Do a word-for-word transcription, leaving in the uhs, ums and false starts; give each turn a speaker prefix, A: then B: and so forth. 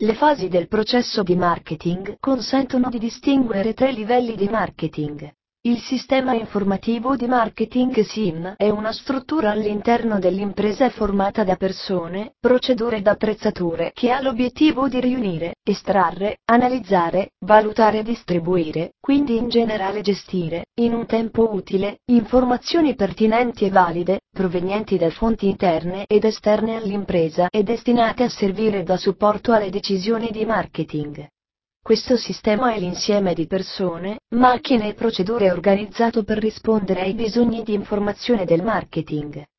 A: Le fasi del processo di marketing consentono di distinguere tre livelli di marketing. Il sistema informativo di marketing S I M è una struttura all'interno dell'impresa formata da persone, procedure ed attrezzature che ha l'obiettivo di riunire, estrarre, analizzare, valutare e distribuire, quindi in generale gestire, in un tempo utile, informazioni pertinenti e valide, provenienti da fonti interne ed esterne all'impresa e destinate a servire da supporto alle decisioni di marketing. Questo sistema è l'insieme di persone, macchine e procedure organizzato per rispondere ai bisogni di informazione del marketing.